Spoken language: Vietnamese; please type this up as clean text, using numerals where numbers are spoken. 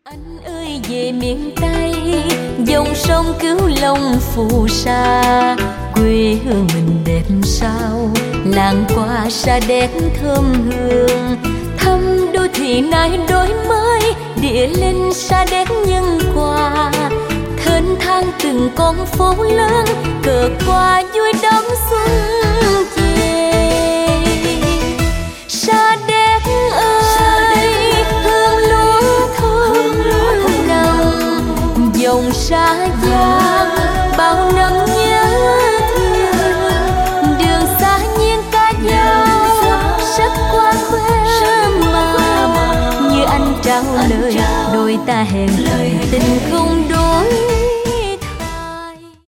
Anh ơi về miền Tây, dòng sông Cửu Long phù sa, quê hương mình đẹp sao, làng qua sa đéc thơm hương. Thăm đô thị nay đổi mới, địa linh sa đéc nhân hòa, thênh thang từng con phố lớn, cờ qua vui đón xuân về. Sa đéc ơi, hương lúa thơm nồng, dòng sa giang bao năm nhớ thương, đường xa nhiên ca dao sắc qua khoe mà, như anh trao lời đôi ta hẹn tình không đôi.